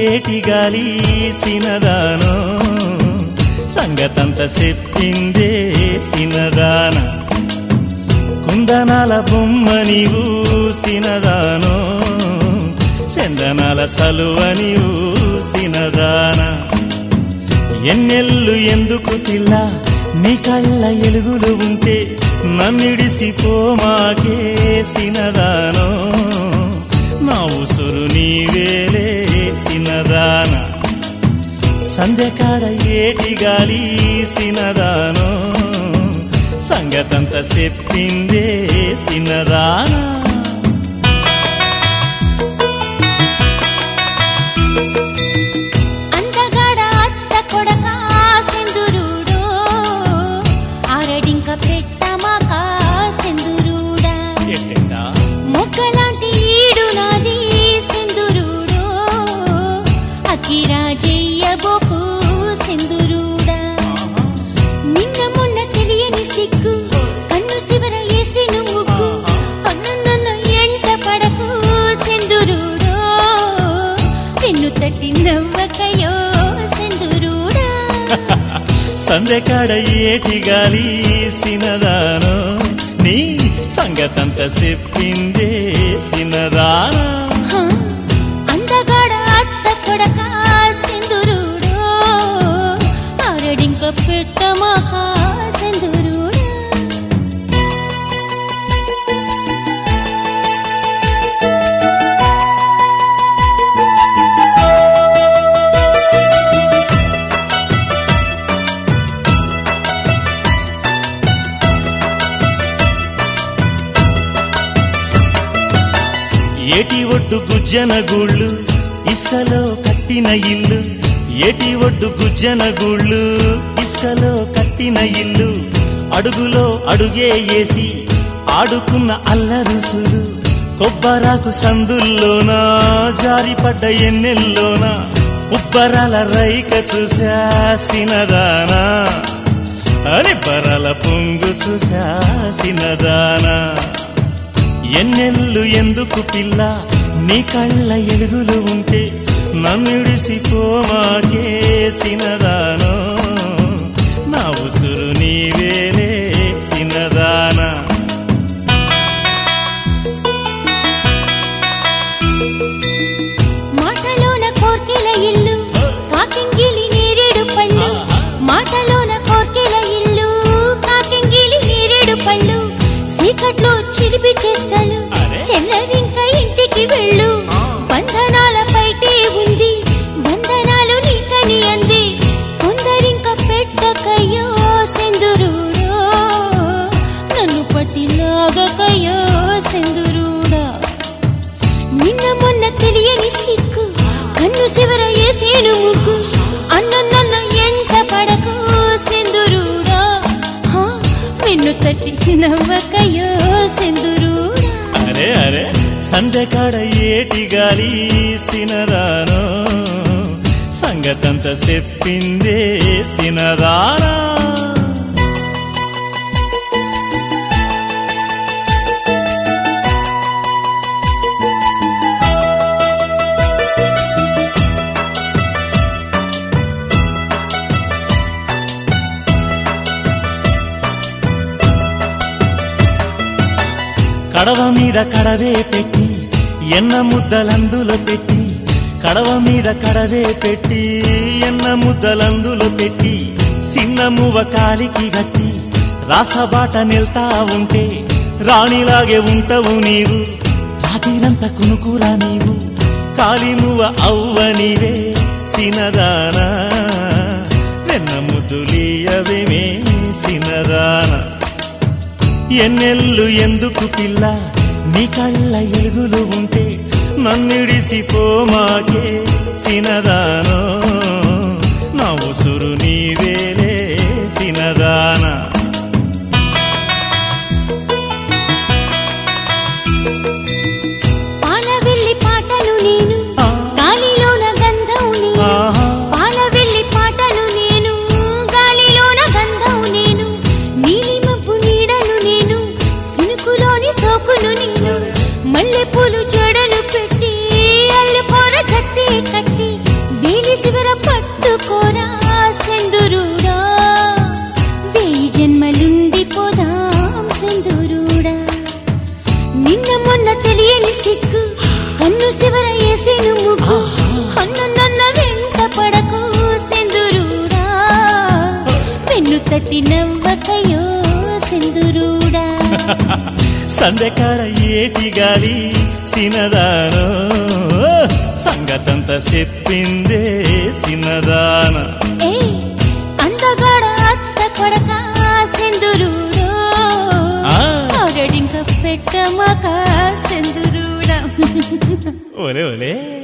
ఏటి గాలి సినదానో సంగతంత చెప్పిందే సినదాన కుందనాల బొమ్మ నీవు సినదానో చందనాల సలువ నీవు సినదాన ఎన్నెల్లు ఎందుకు పిల్ల నీ కళ్ళ ఎలుగులు ఉంటే నన్నిడిసిపోమాకే సినదానో నా ఉసురు నీవేలే సినదాన సంధ్యకాడ ఏటి గాలి సినదానో సంగతంత చెప్పిందే సినదాన సందెకాడ ఏటి గాలి సినదానో నీ సంగతంత చెప్పిందే సినదాన అందగాడ అత్త కొడక సింధురుడో ఆరడింక పెట్టమాక సింధురుడా ఏటి ఒడ్డు గుజ్జన గూళ్ళు ఇసుకలో కట్టిన ఇల్లు ఏటి ఒడ్డు గుజ్జన గూళ్ళు ఇసుకలో కట్టిన ఇల్లు అడుగులో అడుగే వేసి ఆడుకున్న అల్లరుసులు కొబ్బరాకు సందుల్లోనా జారిపడ్డ ఎన్నెల్లోనా ఉబ్బరాల రైక చూసా సినదానా అని బరాల పొంగు చూసా సినదానా ఎన్నెల్లు ఎందుకు పిల్ల నీ కళ్ళ ఎలుగులు ఉంటే నన్నిడిసిపోమాకే సినదానో నా ఉసురు నీవేలే సినదాన మాటలోన కోర్కెల ఇల్లు కాకింగిలి నేరేడు పళ్ళు మాటలోన కోర్కెల ఇల్లు కాకింగిలి నేరేడు పళ్ళు చీకట్లో చిలిపి చేస్తాలు చెల్లరింక ఇంటికి వెళ్ళు బంధనాల పైటే ఉంది బంధనాలు నీకని అంది కొందరింక పెట్టకయ్యో సింధురుడో నన్ను పట్టి లాగకయ్యో సింధురుడా నిన్న మొన్న తెలియని సిక్కు కన్ను శివర ఏసేను ముగ్గు అన్న ఎంట పడకు సింధురుడా నిన్ను తట్టి నవ్వకయ్యో సింధురుడా అరే అరే సంధ్యకాడ ఏటి గాలి సినదానో సంగతంత చెప్పిందే సినదానా కడవ మీద కడవే పెట్టి ఎన్న ముద్దలందులో పెట్టి కడవ మీద కడవే పెట్టి ఎన్న ముద్దలందులో పెట్టి సిన్నమువ కాలికి గట్టి రాసబాట నిల్తా ఉంటే రాణిలాగే ఉంటావు నీవు రాత్రిరంతా కునుకురా నీవు కాలిమువ అవ్వ నీవే సినదానా వెన్న ముద్దులీయవేమే సినదాన ఎన్నెల్లు ఎందుకు పిల్ల నీ కళ్ళ ఎలుగులు ఉంటే నన్నిడిసిపోమాకే సినదానో నా ఉసురు నీవేలే సినదాన పాలవెల్లి పాటలు నేను గాలిలోన గంధం నేను పాలవెల్లి పాటలు నేను గాలిలోన గంధం నేను నీలిమబ్బు నీడలు నేను సినుకులోని సోకులు నేను మల్లెపూలు జడలు పెట్టి అల్లిపోర కట్టి కట్టి సందెకాడ ఏటి గాలి సినదానో సంగతంత చెప్పిందే సినదాన అందగాడ అత్త కొడక సెందురుడో అగడింక పెట్టమక సెందురుడా ఒలే ఒలే